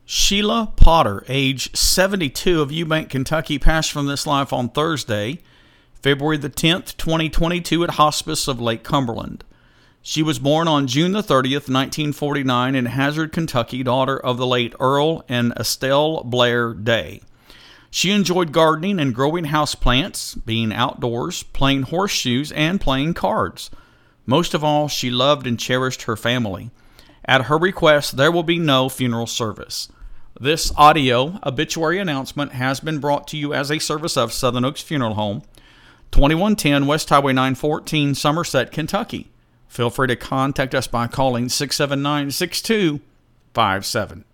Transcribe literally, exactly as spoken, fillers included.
Sheila Potter, age seventy-two, of Eubank, Kentucky, passed from this life on Thursday, February the tenth, twenty twenty-two, at Hospice of Lake Cumberland. She was born on June the thirtieth, nineteen forty-nine, in Hazard, Kentucky, daughter of the late Earl and Estelle Blair Day. She enjoyed gardening and growing houseplants, being outdoors, playing horseshoes, and playing cards. Most of all, she loved and cherished her family. At her request, there will be no funeral service. This audio obituary announcement has been brought to you as a service of Southern Oaks Funeral Home, twenty-one ten West Highway nine fourteen, Somerset, Kentucky. Feel free to contact us by calling six seven nine, six two five seven.